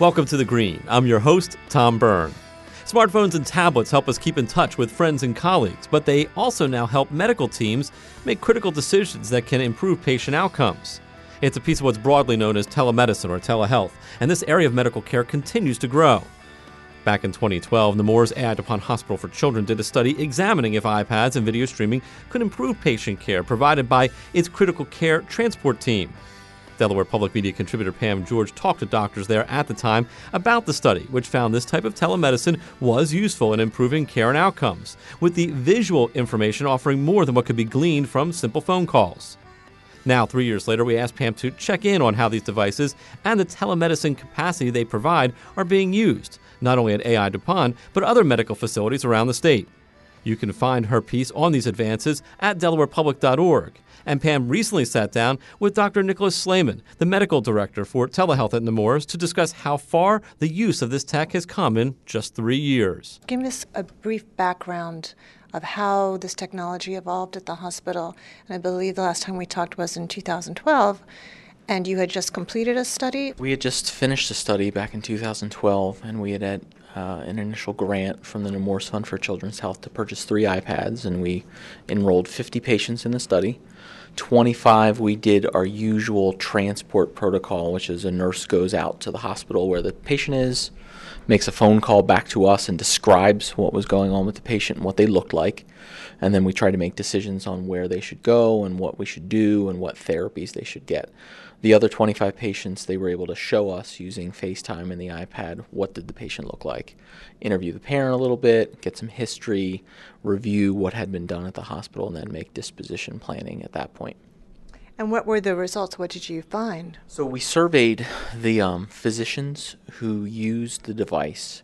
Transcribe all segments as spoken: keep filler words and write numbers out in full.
Welcome to The Green. I'm your host, Tom Byrne. Smartphones and tablets help us keep in touch with friends and colleagues, but they also now help medical teams make critical decisions that can improve patient outcomes. It's a piece of what's broadly known as telemedicine or telehealth, and this area of medical care continues to grow. Back in twenty twelve, Nemours Ad upon Hospital for Children did a study examining if iPads and video streaming could improve patient care provided by its critical care transport team. Delaware Public Media contributor Pam George talked to doctors there at the time about the study, which found this type of telemedicine was useful in improving care and outcomes, with the visual information offering more than what could be gleaned from simple phone calls. Now, three years later, we asked Pam to check in on how these devices and the telemedicine capacity they provide are being used, not only at A I DuPont, but other medical facilities around the state. You can find her piece on these advances at delaware public dot org. And Pam recently sat down with Doctor Nicholas Slayman, the medical director for telehealth at Nemours, to discuss how far the use of this tech has come in just three years. Give us a brief background of how this technology evolved at the hospital. And I believe the last time we talked was in two thousand twelve, and you had just completed a study. We had just finished a study back in two thousand twelve, and we had had uh, an initial grant from the Nemours Fund for Children's Health to purchase three iPads, and we enrolled fifty patients in the study. twenty-five, we did our usual transport protocol, which is a nurse goes out to the hospital where the patient is, makes a phone call back to us and describes what was going on with the patient and what they looked like. And then we try to make decisions on where they should go and what we should do and what therapies they should get. The other twenty-five patients, they were able to show us using FaceTime and the iPad what did the patient look like. Interview the parent a little bit, get some history, review what had been done at the hospital, and then make disposition planning at that point. And what were the results? What did you find? So we surveyed the um, physicians who used the device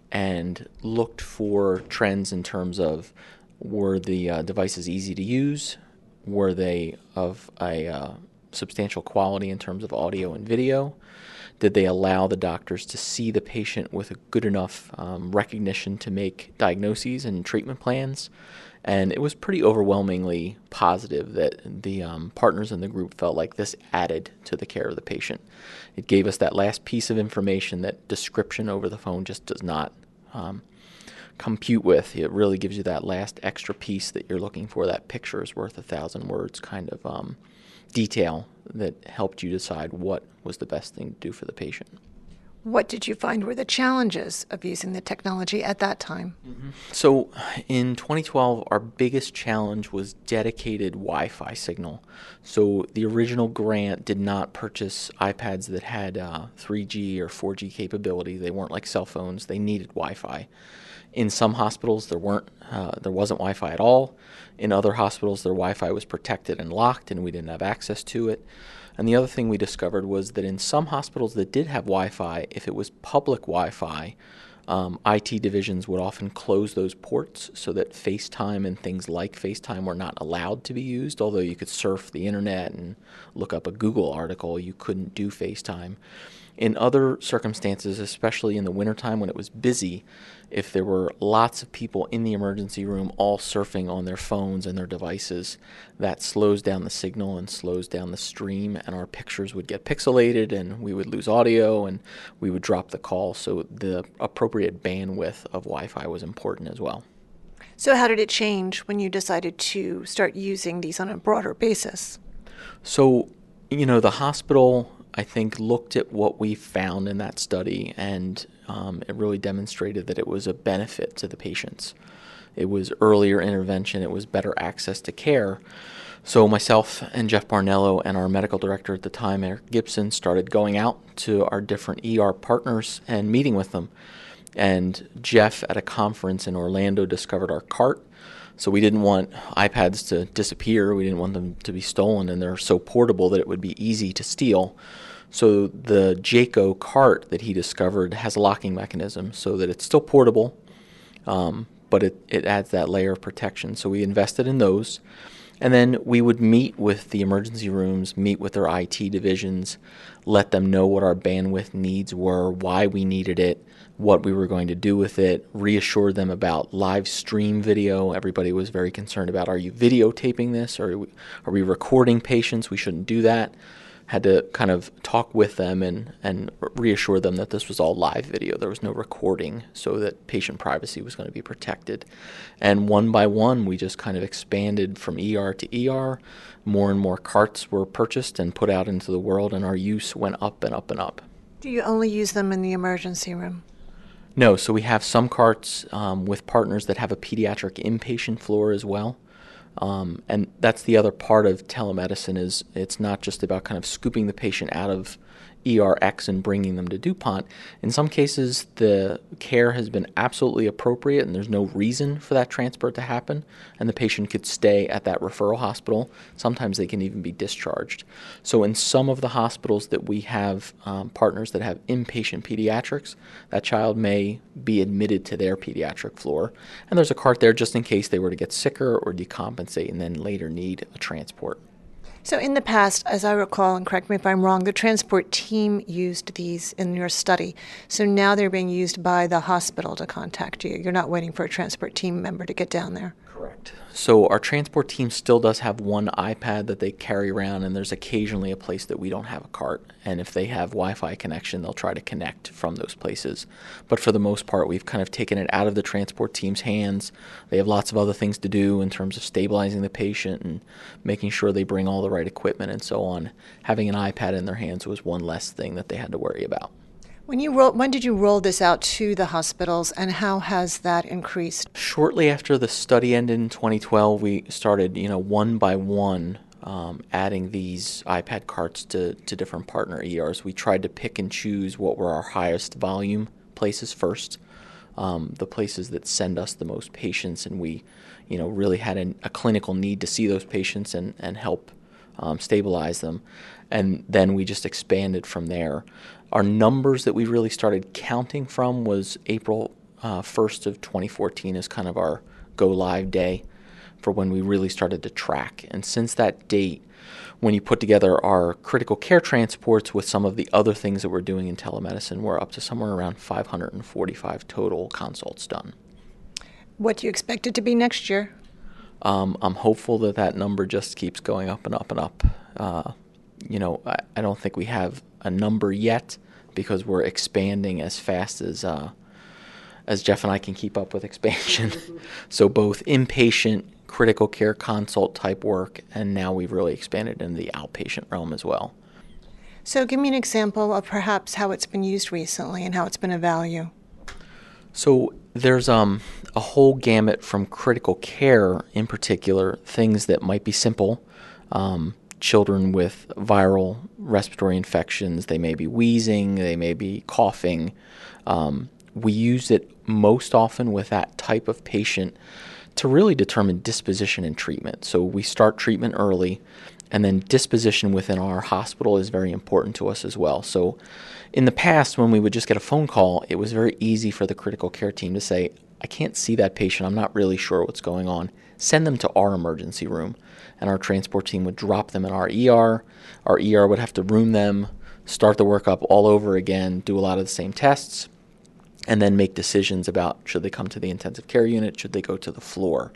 and looked for trends in terms of were the uh, devices easy to use, were they of a uh, substantial quality in terms of audio and video, did they allow the doctors to see the patient with a good enough um, recognition to make diagnoses and treatment plans. And it was pretty overwhelmingly positive that the um, partners in the group felt like this added to the care of the patient. It gave us that last piece of information that description over the phone just does not um, compute with. It really gives you that last extra piece that you're looking for, that picture is worth a thousand words kind of um, detail that helped you decide what was the best thing to do for the patient. What did you find were the challenges of using the technology at that time? Mm-hmm. So in twenty twelve, our biggest challenge was dedicated Wi-Fi signal. So the original grant did not purchase iPads that had uh, three G or four G capability. They weren't like cell phones. They needed Wi-Fi. In some hospitals, there weren't, uh, there wasn't Wi-Fi at all. In other hospitals, their Wi-Fi was protected and locked, and we didn't have access to it. And the other thing we discovered was that in some hospitals that did have Wi-Fi, if it was public Wi-Fi, um, I T divisions would often close those ports so that FaceTime and things like FaceTime were not allowed to be used. Although you could surf the internet and look up a Google article, you couldn't do FaceTime. In other circumstances, especially in the wintertime when it was busy, if there were lots of people in the emergency room all surfing on their phones and their devices, that slows down the signal and slows down the stream, and our pictures would get pixelated and we would lose audio and we would drop the call. So the appropriate bandwidth of Wi-Fi was important as well. So how did it change when you decided to start using these on a broader basis? So, you know, the hospital, I think, looked at what we found in that study, and um, it really demonstrated that it was a benefit to the patients. It was earlier intervention. It was better access to care. So myself and Jeff Barnello and our medical director at the time, Eric Gibson, started going out to our different E R partners and meeting with them. And Jeff, at a conference in Orlando, discovered our cart. So we didn't want iPads to disappear. We didn't want them to be stolen, and they're so portable that it would be easy to steal. So the Jayco cart that he discovered has a locking mechanism so that it's still portable, um, but it, it adds that layer of protection. So we invested in those. And then we would meet with the emergency rooms, meet with their I T divisions, let them know what our bandwidth needs were, why we needed it, what we were going to do with it, reassure them about live stream video. Everybody was very concerned about, are you videotaping this? Or are we, are we recording patients? We shouldn't do that. had to kind of talk with them and, and reassure them that this was all live video. There was no recording, so that patient privacy was going to be protected. And one by one, we just kind of expanded from E R to E R. More and more carts were purchased and put out into the world, and our use went up and up and up. Do you only use them in the emergency room? No, so we have some carts um, with partners that have a pediatric inpatient floor as well. Um, and that's the other part of telemedicine, is it's not just about kind of scooping the patient out of E R X and bringing them to DuPont. In some cases, the care has been absolutely appropriate and there's no reason for that transport to happen, and the patient could stay at that referral hospital. Sometimes they can even be discharged. So in some of the hospitals that we have um, partners that have inpatient pediatrics, that child may be admitted to their pediatric floor, and there's a cart there just in case they were to get sicker or decompensate and then later need a transport. So in the past, as I recall, and correct me if I'm wrong, the transport team used these in your study. So now they're being used by the hospital to contact you. You're not waiting for a transport team member to get down there. Correct. So our transport team still does have one iPad that they carry around, and there's occasionally a place that we don't have a cart. And if they have Wi-Fi connection, they'll try to connect from those places. But for the most part, we've kind of taken it out of the transport team's hands. They have lots of other things to do in terms of stabilizing the patient and making sure they bring all the right equipment and so on. Having an iPad in their hands was one less thing that they had to worry about. When you roll, when did you roll this out to the hospitals, and how has that increased? Shortly after the study ended in twenty twelve, we started, you know, one by one um, adding these iPad carts to, to different partner E Rs. We tried to pick and choose what were our highest volume places first, um, the places that send us the most patients, and we, you know, really had an, a clinical need to see those patients and, and help um, stabilize them. And then we just expanded from there. Our numbers that we really started counting from was April uh, first of twenty fourteen is kind of our go live day for when we really started to track. And since that date, when you put together our critical care transports with some of the other things that we're doing in telemedicine, we're up to somewhere around five hundred forty-five total consults done. What do you expect it to be next year? Um, I'm hopeful that that number just keeps going up and up and up. Uh, you know, I, I don't think we have a number yet because we're expanding as fast as uh, as Jeff and I can keep up with expansion. So both inpatient, critical care consult type work, and now we've really expanded into the outpatient realm as well. So give me an example of perhaps how it's been used recently and how it's been a value. So there's um, a whole gamut from critical care in particular, things that might be simple. Um, children with viral respiratory infections, they may be wheezing, they may be coughing. Um, we use it most often with that type of patient to really determine disposition and treatment. So we start treatment early, and then disposition within our hospital is very important to us as well. So in the past, when we would just get a phone call, it was very easy for the critical care team to say, I can't see that patient, I'm not really sure what's going on. Send them to our emergency room. And our transport team would drop them in our E R. Our E R would have to room them, start the workup all over again, do a lot of the same tests, and then make decisions about should they come to the intensive care unit, should they go to the floor.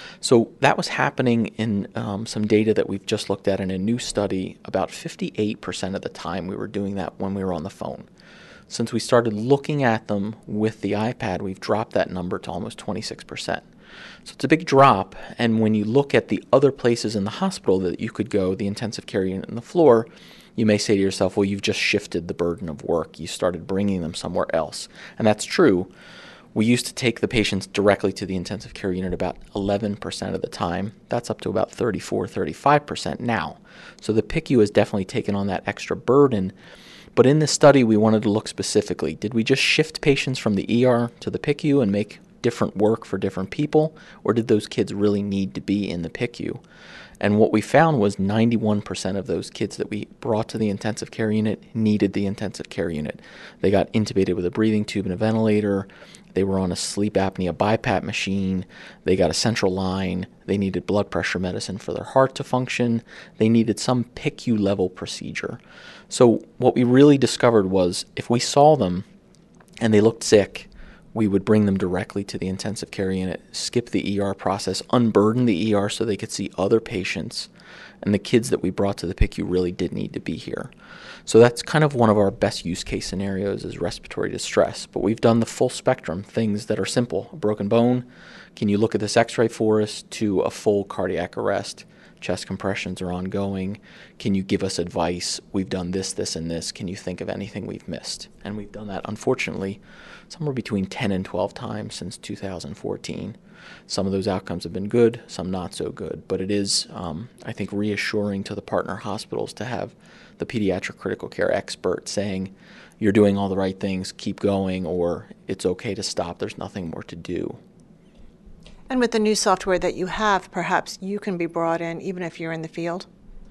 So that was happening in um, some data that we've just looked at in a new study. About fifty-eight percent of the time we were doing that when we were on the phone. Since we started looking at them with the iPad, we've dropped that number to almost twenty-six percent. So it's a big drop, and when you look at the other places in the hospital that you could go, the intensive care unit and the floor, you may say to yourself, well, you've just shifted the burden of work. You started bringing them somewhere else. And that's true. We used to take the patients directly to the intensive care unit about eleven percent of the time. That's up to about thirty-four, thirty-five percent now. So the P I C U has definitely taken on that extra burden. But in this study, we wanted to look specifically. Did we just shift patients from the E R to the P I C U and make different work for different people, or did those kids really need to be in the P I C U? And what we found was ninety-one percent of those kids that we brought to the intensive care unit needed the intensive care unit. They got intubated with a breathing tube and a ventilator. They were on a sleep apnea BiPAP machine. They got a central line. They needed blood pressure medicine for their heart to function. They needed some P I C U level procedure. So what we really discovered was if we saw them and they looked sick, we would bring them directly to the intensive care unit, skip the E R process, unburden the E R so they could see other patients, and the kids that we brought to the P I C U really did need to be here. So that's kind of one of our best use case scenarios is respiratory distress. But we've done the full spectrum, things that are simple. A broken bone, can you look at this x-ray for us, to a full cardiac arrest. Chest compressions are ongoing. Can you give us advice? We've done this, this, and this. Can you think of anything we've missed? And we've done that, unfortunately, somewhere between ten and twelve times since two thousand fourteen. Some of those outcomes have been good, some not so good. But it is, um, I think, reassuring to the partner hospitals to have the pediatric critical care expert saying, you're doing all the right things, keep going, or it's okay to stop, there's nothing more to do. And with the new software that you have, perhaps you can be brought in even if you're in the field?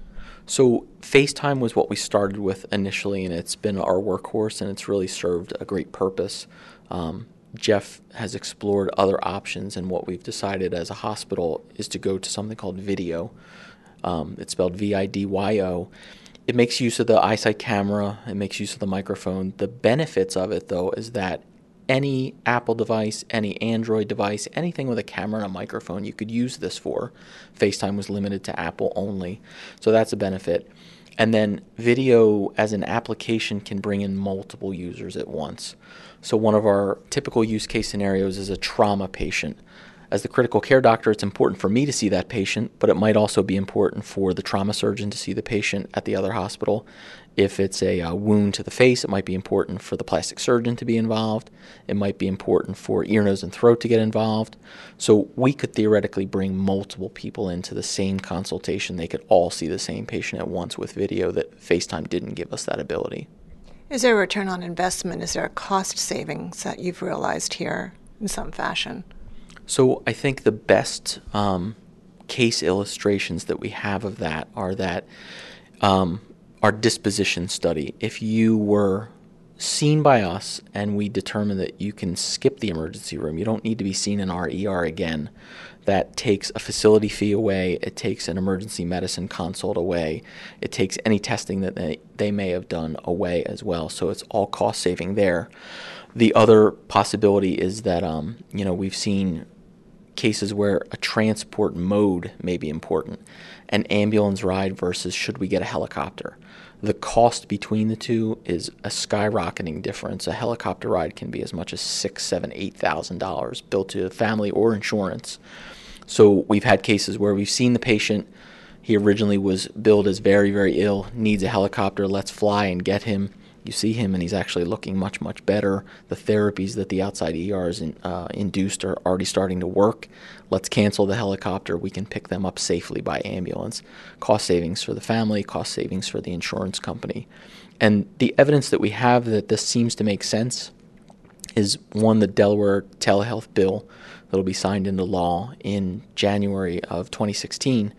So FaceTime was what we started with initially, and it's been our workhorse, and it's really served a great purpose. Um, Jeff has explored other options, and what we've decided as a hospital is to go to something called video. Um, it's spelled V I D Y O. It makes use of the iSight camera. It makes use of the microphone. The benefits of it, though, is that any Apple device, any Android device, anything with a camera and a microphone, you could use this for. FaceTime was limited to Apple only, so that's a benefit. And then video as an application can bring in multiple users at once. So one of our typical use case scenarios is a trauma patient. As the critical care doctor, it's important for me to see that patient, but it might also be important for the trauma surgeon to see the patient at the other hospital. If it's a uh, wound to the face, it might be important for the plastic surgeon to be involved. It might be important for ear, nose, and throat to get involved. So we could theoretically bring multiple people into the same consultation. They could all see the same patient at once with video that FaceTime didn't give us that ability. Is there a return on investment? Is there a cost savings that you've realized here in some fashion? So I think the best um, case illustrations that we have of that are that um, our disposition study. If you were seen by us and we determine that you can skip the emergency room, you don't need to be seen in our E R again, that takes a facility fee away, it takes an emergency medicine consult away, it takes any testing that they, they may have done away as well. So it's all cost saving there. The other possibility is that um, you know we've seen cases where a transport mode may be important, an ambulance ride versus should we get a helicopter. The cost between the two is a skyrocketing difference. A helicopter ride can be as much as six, seven, eight thousand dollars billed to the family or insurance. So we've had cases where we've seen the patient. He originally was billed as very, very ill, needs a helicopter. Let's fly and get him. You see him, and he's actually looking much, much better. The therapies that the outside E Rs in, uh, induced are already starting to work. Let's cancel the helicopter. We can pick them up safely by ambulance. Cost savings for the family, cost savings for the insurance company. And the evidence that we have that this seems to make sense is, one, the Delaware telehealth bill that will be signed into law in January of twenty sixteen.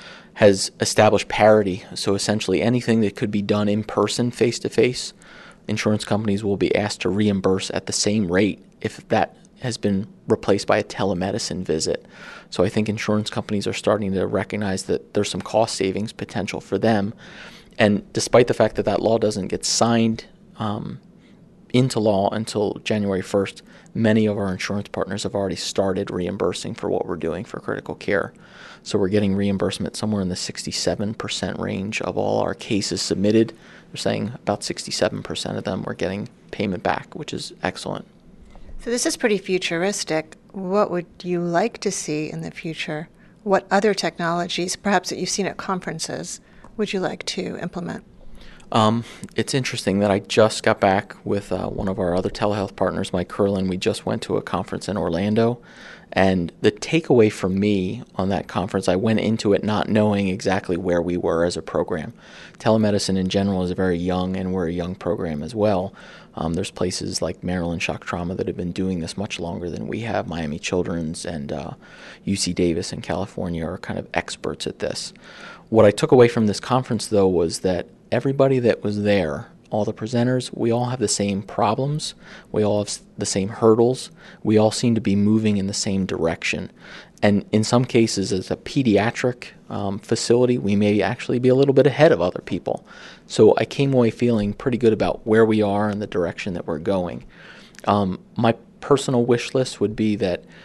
Has established parity. So essentially anything that could be done in person, face-to-face, insurance companies will be asked to reimburse at the same rate if that has been replaced by a telemedicine visit. So I think insurance companies are starting to recognize that there's some cost savings potential for them. And despite the fact that that law doesn't get signed um, into law until January first, many of our insurance partners have already started reimbursing for what we're doing for critical care. So we're getting reimbursement somewhere in the sixty-seven percent range of all our cases submitted. They're saying about sixty-seven percent of them we're getting payment back, which is excellent. So this is pretty futuristic. What would you like to see in the future? What other technologies, perhaps that you've seen at conferences, would you like to implement? Um, it's interesting that I just got back with uh, one of our other telehealth partners, Mike Curlin. We just went to a conference in Orlando, and the takeaway for me on that conference, I went into it not knowing exactly where we were as a program. Telemedicine in general is very young, and we're a young program as well. Um, there's places like Maryland Shock Trauma that have been doing this much longer than we have. Miami Children's and uh, U C Davis in California are kind of experts at this. What I took away from this conference, though, was that everybody that was there, all the presenters, we all have the same problems. We all have the same hurdles. We all seem to be moving in the same direction. And in some cases, as a pediatric um, facility, we may actually be a little bit ahead of other people. So I came away feeling pretty good about where we are and the direction that we're going. Um, my personal wish list would be that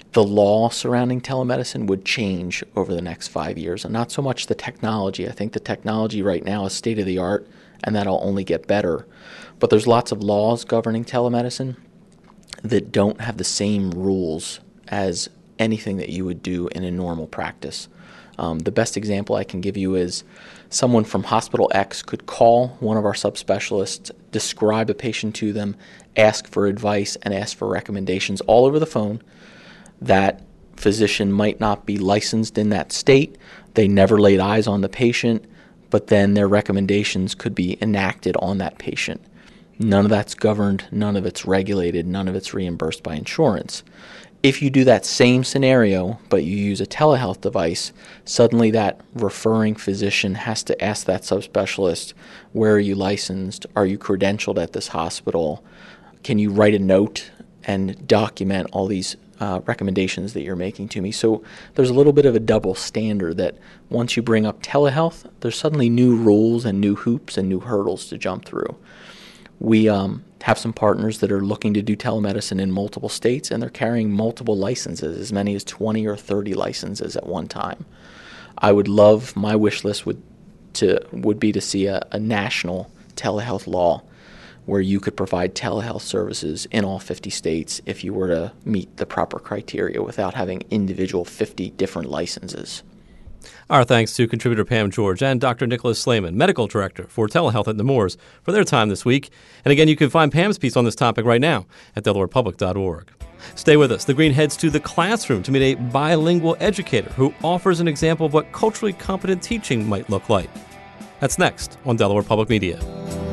the law surrounding telemedicine would change over the next five years, and not so much the technology. I think the technology right now is state of the art, and that'll only get better. But there's lots of laws governing telemedicine that don't have the same rules as anything that you would do in a normal practice. Um, the best example I can give you is someone from Hospital X could call one of our subspecialists, describe a patient to them, ask for advice, and ask for recommendations all over the phone. That physician might not be licensed in that state. They never laid eyes on the patient, but then their recommendations could be enacted on that patient. None of that's governed, none of it's regulated, none of it's reimbursed by insurance. If you do that same scenario, but you use a telehealth device, suddenly that referring physician has to ask that subspecialist, where are you licensed? Are you credentialed at this hospital? Can you write a note and document all these uh, recommendations that you're making to me? So there's a little bit of a double standard that once you bring up telehealth, there's suddenly new rules and new hoops and new hurdles to jump through. We um, have some partners that are looking to do telemedicine in multiple states, and they're carrying multiple licenses, as many as twenty or thirty licenses at one time. I would love, my wish list would to would be to see a, a national telehealth law where you could provide telehealth services in all fifty states if you were to meet the proper criteria without having individual fifty different licenses. Our thanks to contributor Pam George and Doctor Nicholas Slayman, Medical Director for Telehealth at Nemours, for their time this week. And again, you can find Pam's piece on this topic right now at delaware public dot org. Stay with us. The Green heads to the classroom to meet a bilingual educator who offers an example of what culturally competent teaching might look like. That's next on Delaware Public Media.